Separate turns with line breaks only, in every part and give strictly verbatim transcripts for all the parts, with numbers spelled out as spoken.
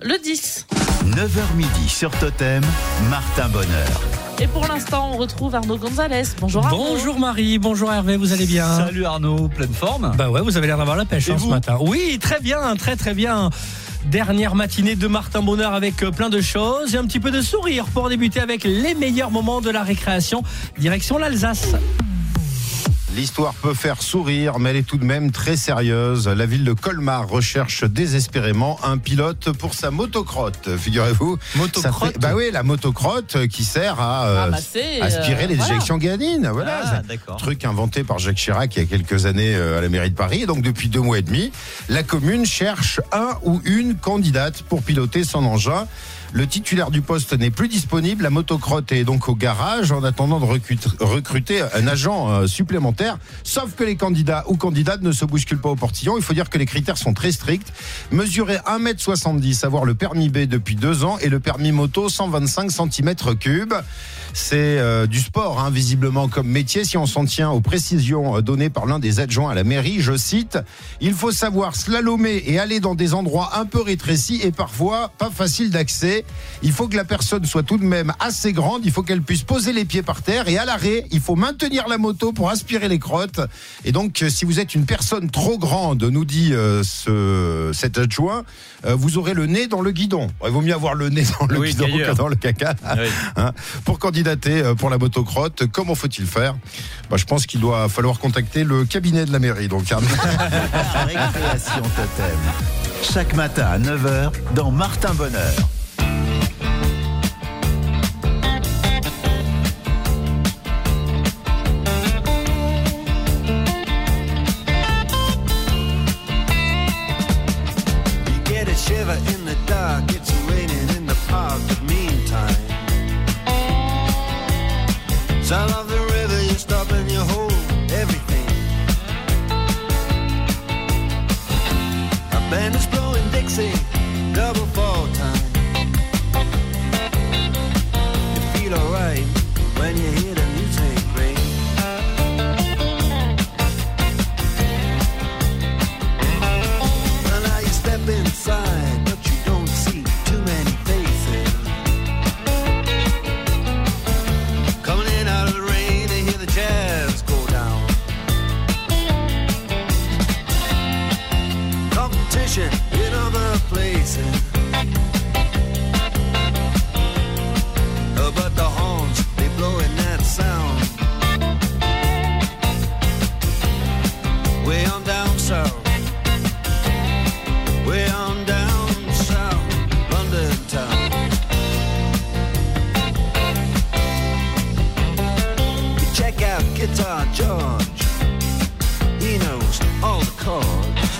le dix.
neuf heures midi sur Totem, Martin Bonheur.
Et pour l'instant, on retrouve Arnaud Gonzalez. Bonjour Arnaud.
Bonjour Marie, bonjour Hervé, vous allez bien?
Salut Arnaud, pleine forme?
Bah ouais, vous avez l'air d'avoir la pêche hein, ce matin. Oui, très bien, très très bien. Dernière matinée de Martin Bonheur avec plein de choses et un petit peu de sourire pour débuter avec les meilleurs moments de la récréation. Direction l'Alsace.
L'histoire peut faire sourire, mais elle est tout de même très sérieuse. La ville de Colmar recherche désespérément un pilote pour sa motocrotte, figurez-vous.
Motocrotte ?
Bah oui, la motocrotte qui sert à euh,
Ramasser,
aspirer
euh,
les
voilà.
éjections guanines. Voilà,
Ah,
c'est
d'accord.
un truc inventé par Jacques Chirac il y a quelques années euh, à la mairie de Paris. Et donc depuis deux mois et demi, la commune cherche un ou une candidate pour piloter son engin. Le titulaire du poste n'est plus disponible. La motocrotte est donc au garage en attendant de recruter un agent supplémentaire. Sauf que les candidats ou candidates ne se bousculent pas au portillon. Il faut dire que les critères sont très stricts. Mesurer un mètre soixante-dix, avoir le permis B depuis deux ans et le permis moto cent vingt-cinq centimètres cubes. C'est euh, du sport, hein, visiblement, comme métier. Si on s'en tient aux précisions euh, données par l'un des adjoints à la mairie, je cite, « Il faut savoir slalomer et aller dans des endroits un peu rétrécis et parfois pas faciles d'accès. Il faut que la personne soit tout de même assez grande. Il faut qu'elle puisse poser les pieds par terre. Et à l'arrêt, il faut maintenir la moto pour aspirer les crottes. Et donc, euh, si vous êtes une personne trop grande, nous dit euh, ce, cet adjoint, euh, vous aurez le nez dans le guidon. Il vaut mieux avoir le nez dans le
Oui,
guidon
qu'ailleurs.
que dans le caca.
Oui.
Hein, pour candidater pour la motocrotte, comment faut-il faire? Bah, je pense qu'il doit falloir contacter le cabinet de la mairie. Donc,
La récréation Totem. Chaque matin à neuf heures dans Martin Bonheur.
You get a shiver in the dark, it's raining in the park, but meantime sound of the river, you stop and you hold everything. A band is blowing Dixie, double fall time. You feel alright when you hear the music ring. Well, now you step inside, but you don't see too many faces. Coming in out of the rain and hear the jazz go down. Competition in other places. Uh, But the horns, they blowing that sound. Way on down south. Way on down south, London town. Check out Guitar George. He knows all the chords.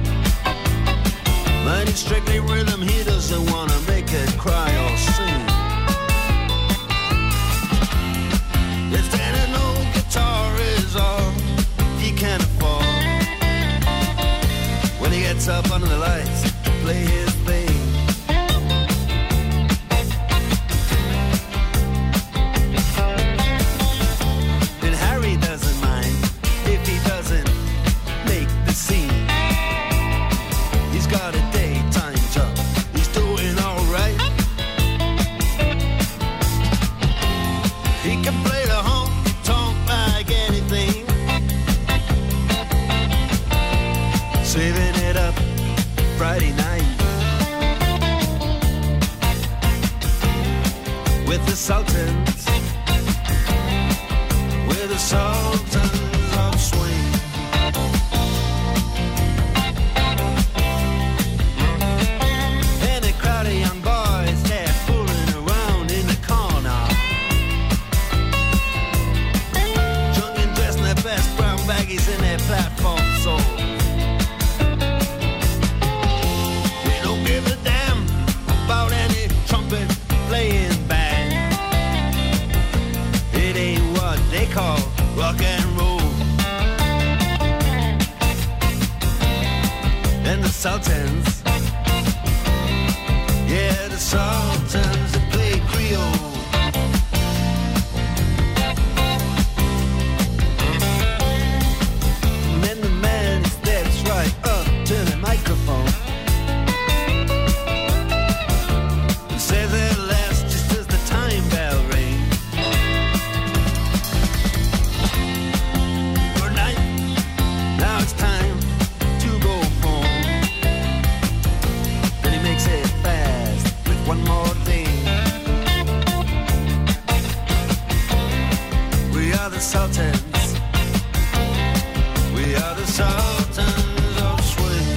But it's strictly rhythm, he doesn't wanna make it cry or sing. If then an old guitar is all he can afford, when he gets up under the lights to play his thing. And Harry doesn't mind if he doesn't make the scene. He's got a daytime job, he's doing alright. He can play the honky-tonk like anything, saving it up Friday night with the Sultans, with the Sultans of Swing. And a crowd of young boys, they're fooling around in the corner, drunk and dressed in their best brown baggies in their platform soles. They don't give a damn about any trumpet playing band. It ain't what they call rock and roll. And the Sultans, yeah, the Sultans that play Creole. And then the man steps right up to the microphone. Sultans. We are the Sultans of Swing.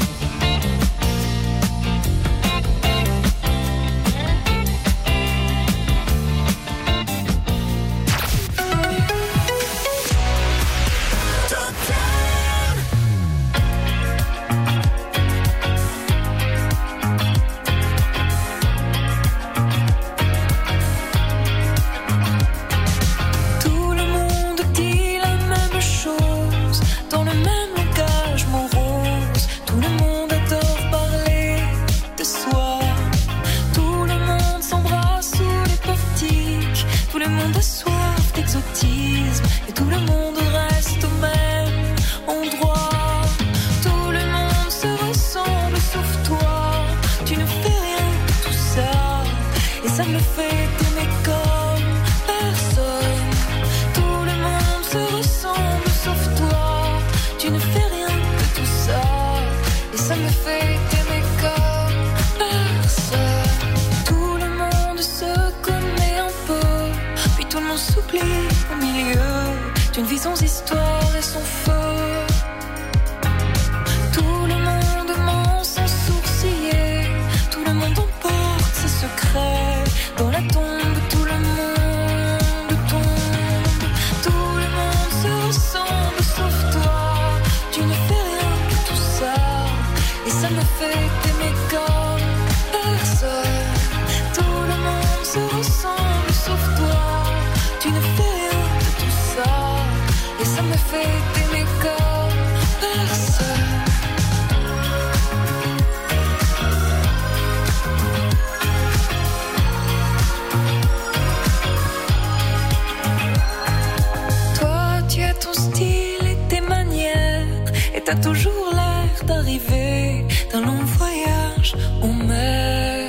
T'as toujours l'air d'arriver d'un long voyage en mer.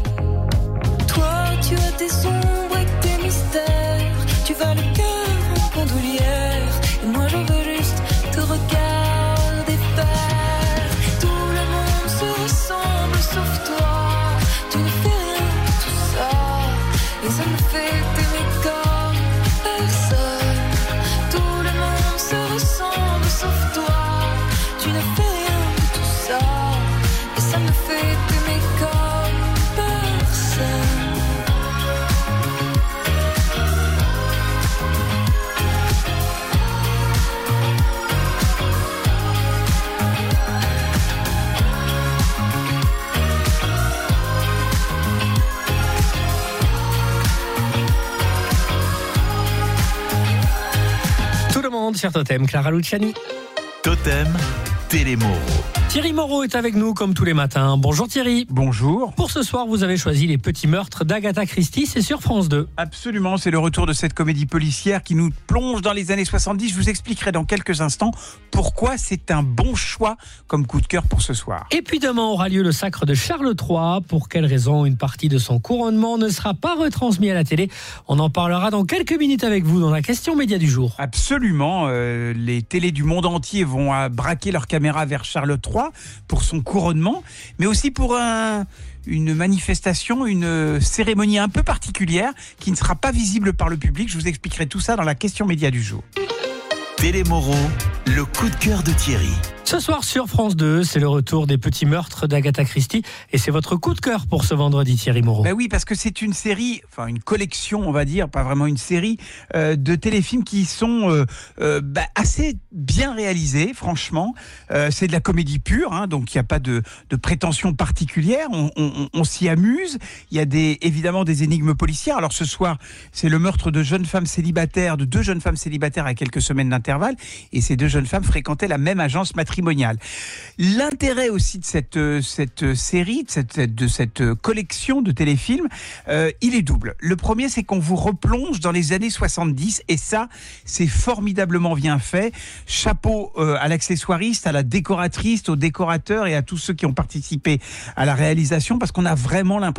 Toi, tu as tes ombres et tes mystères. Tu vas le cœur en bandoulière. Et moi, je veux juste te regarder faire. Tout le monde se ressemble sauf toi. Tu ne fais rien de tout ça. Et ça me fait t'aimer comme personne. Tout le monde se ressemble sauf toi. Tu ne fais rien de tout ça, et ça me fait t'aimer comme personne.
Tout le monde sur Totem, Clara Luciani.
Totem, Télémoro.
Thierry Moreau est avec nous comme tous les matins. Bonjour Thierry.
Bonjour.
Pour ce soir, vous avez choisi Les Petits Meurtres d'Agatha Christie, c'est sur France deux.
Absolument, c'est le retour de cette comédie policière qui nous plonge dans les années soixante-dix. Je vous expliquerai dans quelques instants pourquoi c'est un bon choix comme coup de cœur pour ce soir.
Et puis demain aura lieu le sacre de Charles trois. Pour quelle raison une partie de son couronnement ne sera pas retransmise à la télé? On en parlera dans quelques minutes avec vous dans la question média du jour.
Absolument, euh, les télés du monde entier vont à braquer leurs caméras vers Charles trois pour son couronnement, mais aussi pour un... une manifestation, une cérémonie un peu particulière qui ne sera pas visible par le public. Je vous expliquerai tout ça dans la question média du jour.
Télémoro, le coup de cœur de Thierry.
Ce soir sur France deux, c'est le retour des Petits Meurtres d'Agatha Christie et c'est votre coup de cœur pour ce vendredi, Thierry Moreau.
Ben oui, parce que c'est une série, enfin une collection, on va dire, pas vraiment une série, euh, de téléfilms qui sont euh, euh, bah, assez bien réalisés, franchement. Euh, c'est de la comédie pure, hein, donc il n'y a pas de, de prétention particulière, on, on, on s'y amuse. Il y a des, évidemment des énigmes policières. Alors ce soir, c'est le meurtre de jeunes femmes célibataires, de deux jeunes femmes célibataires à quelques semaines d'intervalle, et ces deux jeunes femmes fréquentaient la même agence matrimoniale. L'intérêt aussi de cette, cette série, de cette, de cette collection de téléfilms, euh, il est double. Le premier, c'est qu'on vous replonge dans les années soixante-dix, et ça, c'est formidablement bien fait. Chapeau euh, à l'accessoiriste, à la décoratrice, aux décorateurs et à tous ceux qui ont participé à la réalisation, parce qu'on a vraiment l'impression